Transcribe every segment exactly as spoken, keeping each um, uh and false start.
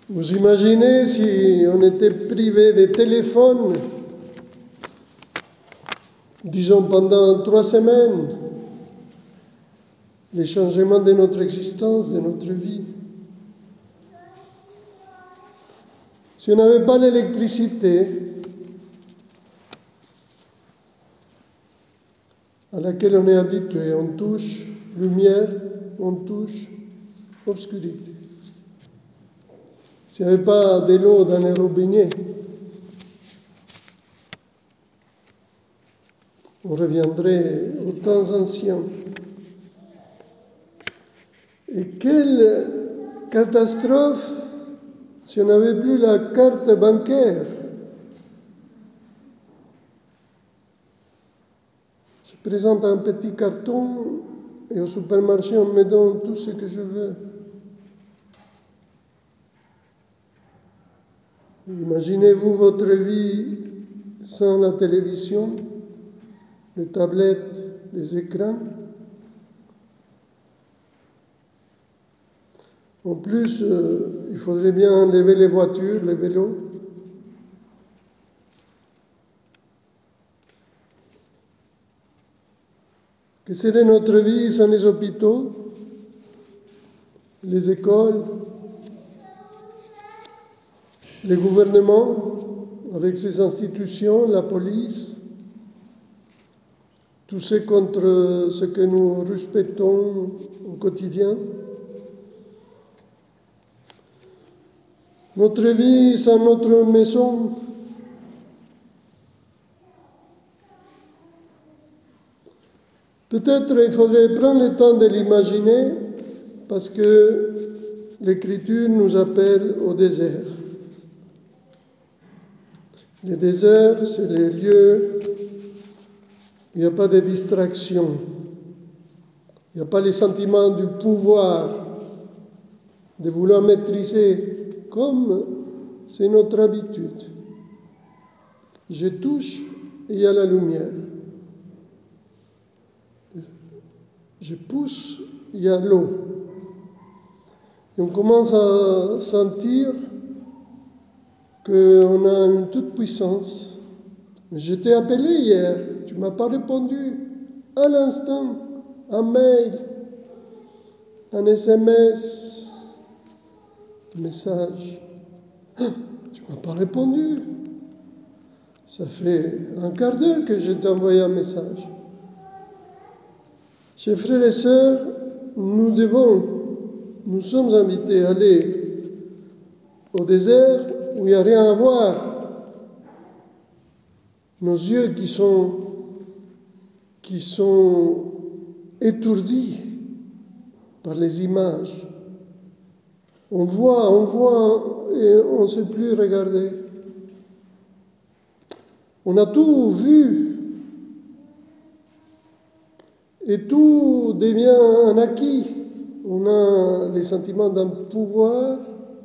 Vous imaginez si on était privé des téléphones, disons pendant trois semaines, les changements de notre existence, de notre vie. Si on n'avait pas l'électricité à laquelle on est habitué, on touche lumière, on touche obscurité. S'il n'y avait pas de l'eau dans les robinets, on reviendrait aux temps anciens. Et quelle catastrophe si on n'avait plus la carte bancaire. Je présente un petit carton et au supermarché on me donne tout ce que je veux. Imaginez-vous votre vie sans la télévision, les tablettes, les écrans. En plus, euh, il faudrait bien enlever les voitures, les vélos. Que serait notre vie sans les hôpitaux, les écoles, les gouvernements, avec ses institutions, la police, tout ce contre ce que nous respectons au quotidien. Notre vie sans notre maison. Peut-être il faudrait prendre le temps de l'imaginer parce que l'Écriture nous appelle au désert. Le désert, c'est les lieux où il n'y a pas de distraction, il n'y a pas le sentiment du pouvoir, de vouloir maîtriser, comme c'est notre habitude. Je touche et il y a la lumière. Je pousse, il y a l'eau. Et on commence à sentir qu'on a une toute puissance. Je t'ai appelé hier, tu ne m'as pas répondu. À l'instant, un mail, un S M S, un message. Ah, tu ne m'as pas répondu. Ça fait un quart d'heure que je t'ai envoyé un message. Chers frères et sœurs, nous devons, nous sommes invités à aller au désert où il n'y a rien à voir. Nos yeux qui sont, qui sont étourdis par les images. On voit, on voit et on ne sait plus regarder. On a tout vu et tout devient un acquis. On a les sentiments d'un pouvoir.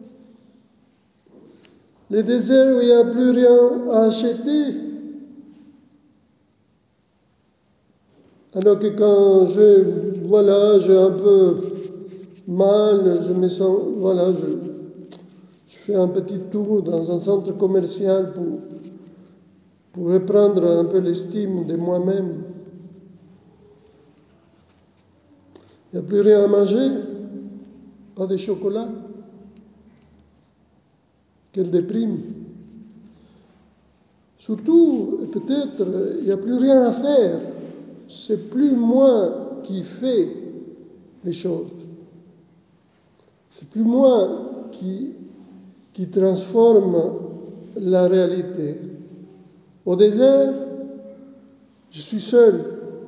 Les déserts où il n'y a plus rien à acheter. Alors que quand je, voilà, j'ai un peu mal, je me sens, voilà, je, je fais un petit tour dans un centre commercial pour, pour reprendre un peu l'estime de moi-même. Il n'y a plus rien à manger, pas de chocolat. Quelle déprime. Surtout, peut-être, il n'y a plus rien à faire. C'est plus moi qui fais les choses. C'est plus moi qui, qui transforme la réalité. Au désert, je suis seul.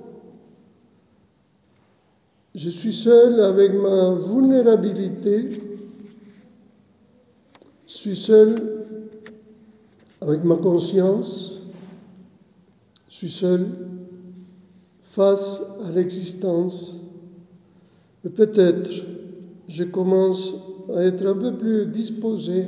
Je suis seul avec ma vulnérabilité. Je suis seul avec ma conscience. Je suis seul face à l'existence. Et peut-être je commence à être un peu plus disposé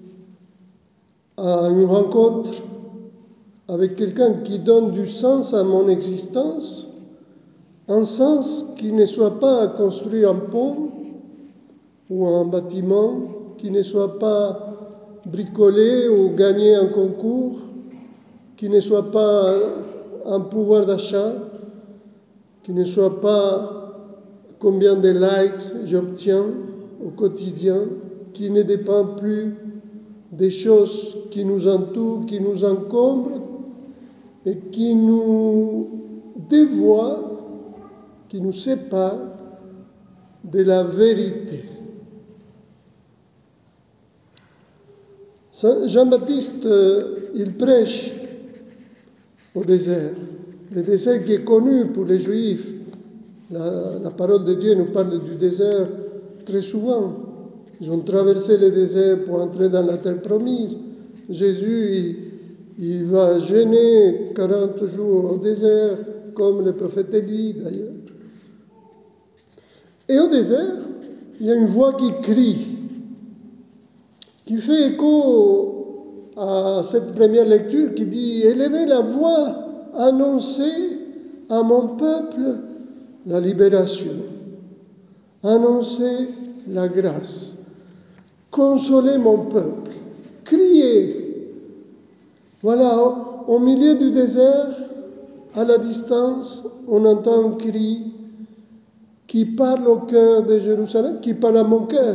à une rencontre avec quelqu'un qui donne du sens à mon existence, un sens qui ne soit pas construit un pont ou un bâtiment, qui ne soit pas bricolé ou gagné un concours, qui ne soit pas un pouvoir d'achat, qui ne soit pas combien de likes j'obtiens au quotidien, qui ne dépend plus des choses qui nous entourent, qui nous encombrent et qui nous dévoient, qui nous séparent de la vérité. Jean-Baptiste, il prêche au désert. Le désert qui est connu pour les Juifs. La, la parole de Dieu nous parle du désert très souvent. Ils ont traversé le désert pour entrer dans la terre promise. Jésus, il, il va jeûner quarante jours au désert, comme le prophète Élie d'ailleurs. Et au désert, il y a une voix qui crie, qui fait écho à cette première lecture qui dit « Élevez la voix, annoncez à mon peuple la libération, annoncez la grâce, consolez mon peuple, criez. » Voilà, au, au milieu du désert, à la distance, on entend un cri qui parle au cœur de Jérusalem, qui parle à mon cœur.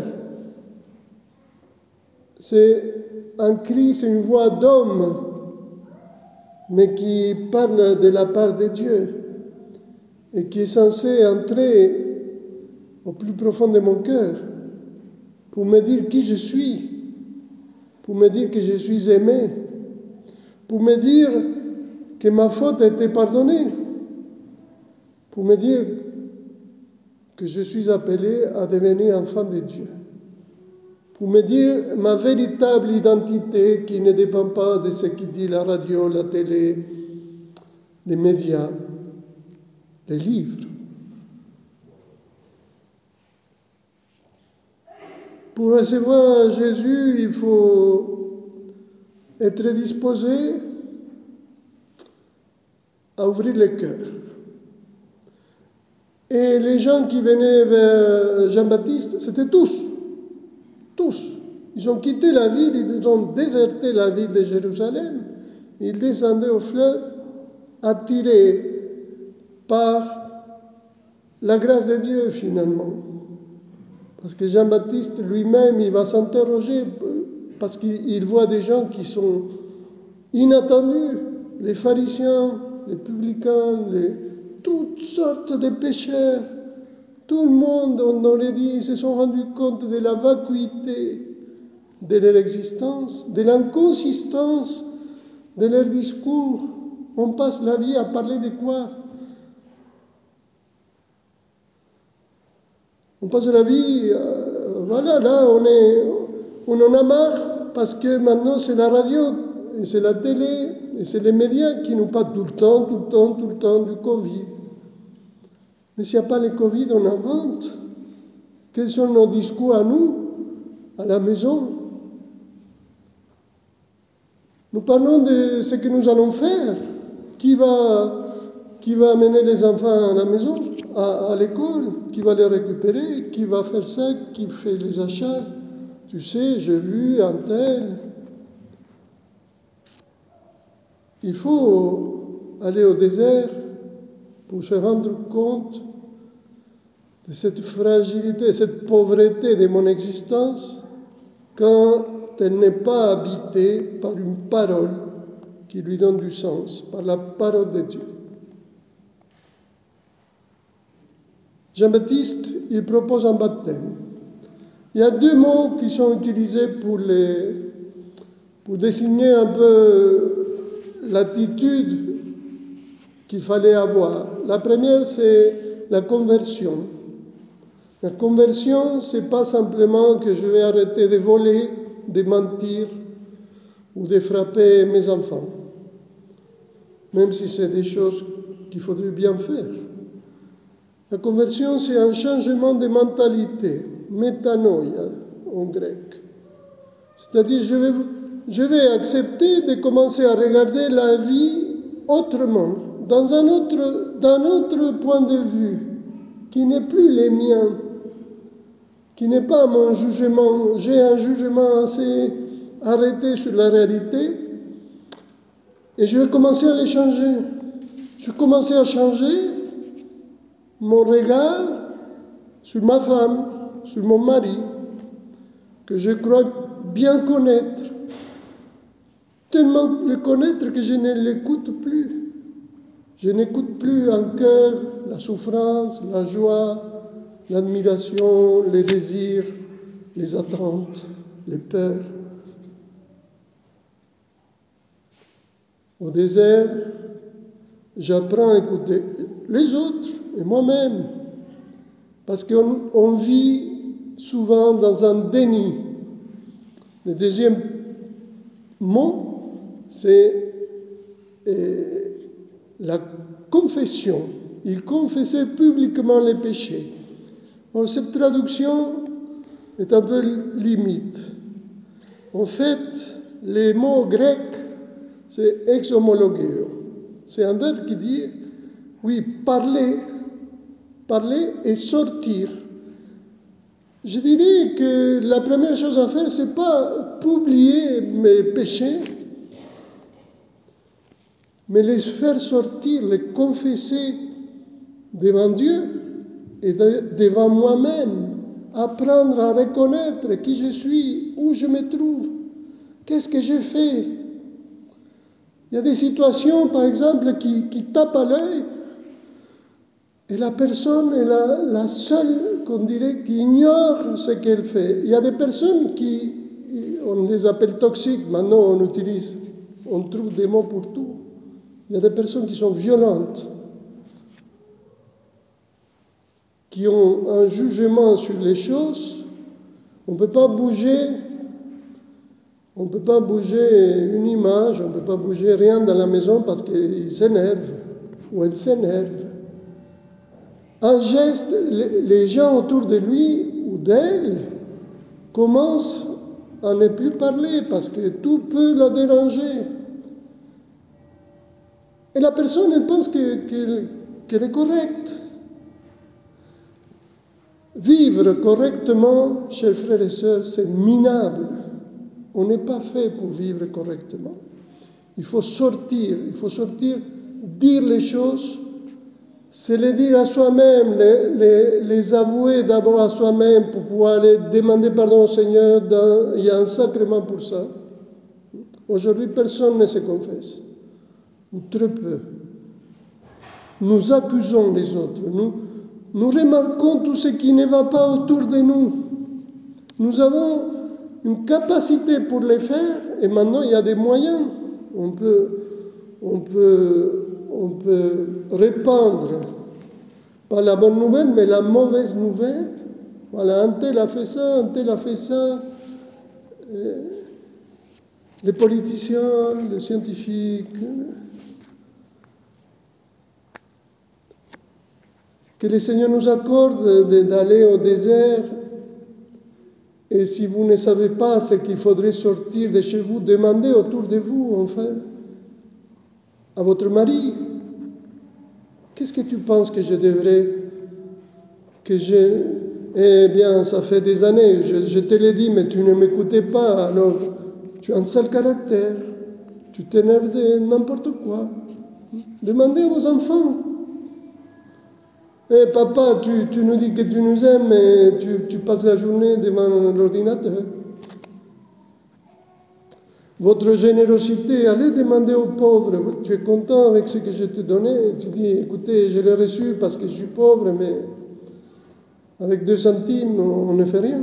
C'est un cri, c'est une voix d'homme, mais qui parle de la part de Dieu et qui est censé entrer au plus profond de mon cœur pour me dire qui je suis, pour me dire que je suis aimé, pour me dire que ma faute a été pardonnée, pour me dire que je suis appelé à devenir enfant de Dieu, pour me dire ma véritable identité qui ne dépend pas de ce qui dit la radio, la télé, les médias, les livres. Pour recevoir Jésus, il faut être disposé à ouvrir le cœur. Et les gens qui venaient vers Jean-Baptiste, c'était tous, tous. Ils ont quitté la ville, ils ont déserté la ville de Jérusalem, ils descendaient au fleuve, attirés par la grâce de Dieu finalement. Parce que Jean-Baptiste lui-même, il va s'interroger parce qu'il voit des gens qui sont inattendus, les pharisiens, les publicains, les, toutes sortes de pécheurs. Tout le monde, on aurait dit, se sont rendus compte de la vacuité de leur existence, de l'inconsistance de leur discours. On passe la vie à parler de quoi? On passe la vie, euh, voilà, là, on, est, on en a marre parce que maintenant c'est la radio, et c'est la télé, et c'est les médias qui nous parlent tout le temps, tout le temps, tout le temps du Covid. Mais s'il n'y a pas le Covid, on invente. Quels sont nos discours à nous, à la maison? Nous parlons de ce que nous allons faire. Qui va, qui va amener les enfants à la maison, à, à l'école? Qui va les récupérer? Qui va faire ça? Qui fait les achats? Tu sais, j'ai vu un tel. Il faut aller au désert pour se rendre compte de cette fragilité, cette pauvreté de mon existence quand elle n'est pas habitée par une parole qui lui donne du sens, par la parole de Dieu. Jean-Baptiste, il propose un baptême. Il y a deux mots qui sont utilisés pour, les, pour désigner un peu l'attitude qu'il fallait avoir. La première, c'est la conversion. La conversion, ce n'est pas simplement que je vais arrêter de voler, de mentir ou de frapper mes enfants, même si c'est des choses qu'il faudrait bien faire. La conversion, c'est un changement de mentalité, métanoïa en grec. C'est-à-dire, je vais, je vais accepter de commencer à regarder la vie autrement, dans un autre, d'un autre point de vue, qui n'est plus le mien, qui qui n'est pas mon jugement. J'ai un jugement assez arrêté sur la réalité et je vais commencer à les changer. Je vais commencer à changer mon regard sur ma femme, sur mon mari, que je crois bien connaître, tellement le connaître que je ne l'écoute plus. Je n'écoute plus en cœur la souffrance, la joie, l'admiration, les désirs, les attentes, les peurs. Au désert, j'apprends à écouter les autres et moi-même, parce qu'on on vit souvent dans un déni. Le deuxième mot, c'est euh, la confession. Il confessait publiquement les péchés. Alors, cette traduction est un peu limite. En fait, les mots grecs, c'est exhomologeo. C'est un verbe qui dit, oui, parler, parler et sortir. Je dirais que la première chose à faire, c'est pas publier mes péchés, mais les faire sortir, les confesser devant Dieu et de, devant moi-même, apprendre à reconnaître qui je suis, où je me trouve, qu'est-ce que j'ai fait. Il y a des situations, par exemple, qui, qui tapent à l'œil et la personne est la, la seule, qu'on dirait, qui ignore ce qu'elle fait. Il y a des personnes qui, on les appelle toxiques, maintenant on utilise, on trouve des mots pour tout. Il y a des personnes qui sont violentes, qui ont un jugement sur les choses. On ne peut pas bouger, on ne peut pas bouger une image, on ne peut pas bouger rien dans la maison parce qu'il s'énerve ou elle s'énerve. Un geste, les gens autour de lui ou d'elle commencent à ne plus parler parce que tout peut la déranger. Et la personne, elle pense que, que, qu'elle est correcte. Vivre correctement, chers frères et sœurs, c'est minable. On n'est pas fait pour vivre correctement. Il faut sortir, il faut sortir, dire les choses, c'est les dire à soi-même, les, les, les avouer d'abord à soi-même pour pouvoir aller demander pardon au Seigneur. Dans, il y a un sacrement pour ça. Aujourd'hui, personne ne se confesse. Très peu. Nous accusons les autres. Nous, nous remarquons tout ce qui ne va pas autour de nous. Nous avons une capacité pour le faire et maintenant il y a des moyens. On peut, on peut, on peut répandre, pas la bonne nouvelle, mais la mauvaise nouvelle. Voilà, un tel a fait ça, un tel a fait ça. Euh, les politiciens, les scientifiques. Que le Seigneur nous accorde d'aller au désert. Et si vous ne savez pas ce qu'il faudrait sortir de chez vous, demandez autour de vous, enfin, à votre mari. Qu'est-ce que tu penses que je devrais, que je... Eh bien, ça fait des années, je, je te l'ai dit, mais tu ne m'écoutais pas, alors tu as un sale caractère, tu t'énerves de n'importe quoi. Demandez à vos enfants. Eh papa, tu, tu nous dis que tu nous aimes, mais tu, tu passes la journée devant l'ordinateur. Votre générosité, allez demander aux pauvres. Tu es content avec ce que je t'ai donné. Tu dis, écoutez, je l'ai reçu parce que je suis pauvre, mais avec deux centimes, on ne fait rien.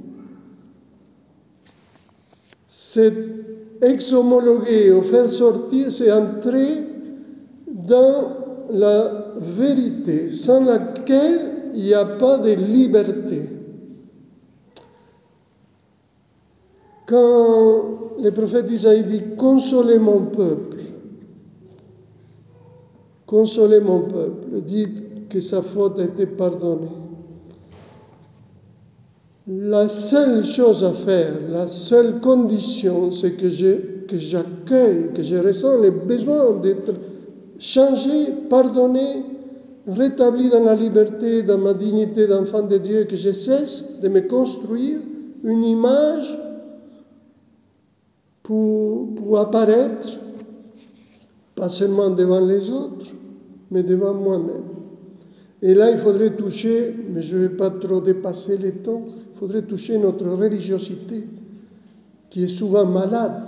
C'est exhomologuer, ou faire sortir, c'est entrer dans la vérité, sans laquelle il n'y a pas de liberté. Quand le prophète Isaïe dit « Consolez mon peuple », consolez mon peuple, dites que sa faute a été pardonnée. La seule chose à faire, la seule condition, c'est que, je, que j'accueille, que je ressens le besoin d'être changé, pardonné, rétabli dans la liberté, dans ma dignité d'enfant de Dieu, que je cesse de me construire une image pour, pour apparaître, pas seulement devant les autres, mais devant moi-même. Et là, il faudrait toucher, mais je ne vais pas trop dépasser le temps, il faudrait toucher notre religiosité, qui est souvent malade.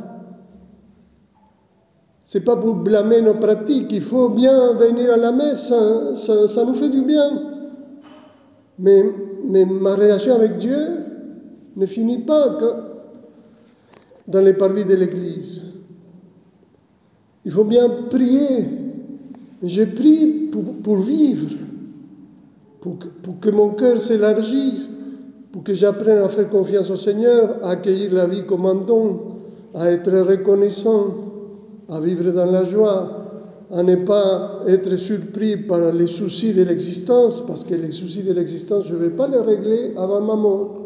Ce n'est pas pour blâmer nos pratiques, il faut bien venir à la messe, ça, ça, ça nous fait du bien. Mais, mais ma relation avec Dieu ne finit pas que dans les parvis de l'Église. Il faut bien prier. Je prie pour, pour vivre, pour que, pour que mon cœur s'élargisse, pour que j'apprenne à faire confiance au Seigneur, à accueillir la vie comme un don, à être reconnaissant, à vivre dans la joie, à ne pas être surpris par les soucis de l'existence, parce que les soucis de l'existence, je ne vais pas les régler avant ma mort.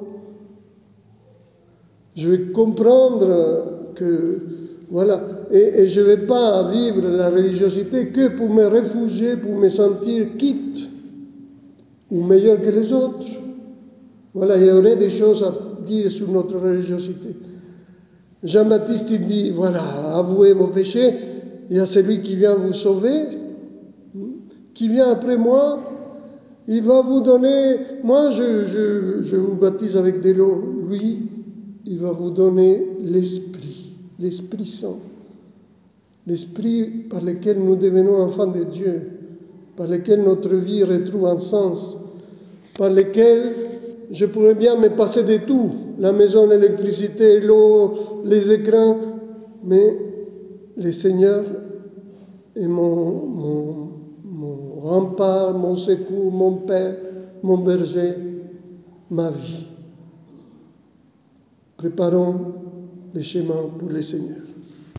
Je vais comprendre que, voilà, et, et je ne vais pas vivre la religiosité que pour me réfugier, pour me sentir quitte ou meilleur que les autres. Voilà, il y aurait des choses à dire sur notre religiosité. Jean-Baptiste, il dit, voilà, avouez vos péchés, il y a celui qui vient vous sauver, qui vient après moi, il va vous donner, moi je, je, je vous baptise avec de l'eau, lui, il va vous donner l'Esprit, l'Esprit Saint, l'Esprit par lequel nous devenons enfants de Dieu, par lequel notre vie retrouve un sens, par lequel je pourrais bien me passer de tout, la maison, l'électricité, l'eau, les écrans, mais le Seigneur est mon, mon, mon rempart, mon secours, mon Père, mon berger, ma vie. Préparons les chemins pour le Seigneur.